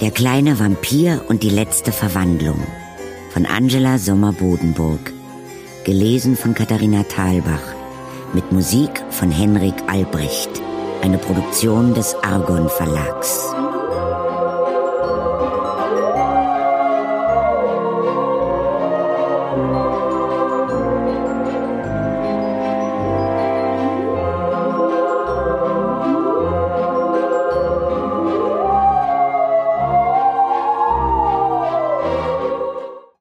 Der kleine Vampir und die letzte Verwandlung von Angela Sommer-Bodenburg. Gelesen von Katharina Thalbach. Mit Musik von Henrik Albrecht. Eine Produktion des Argon Verlags.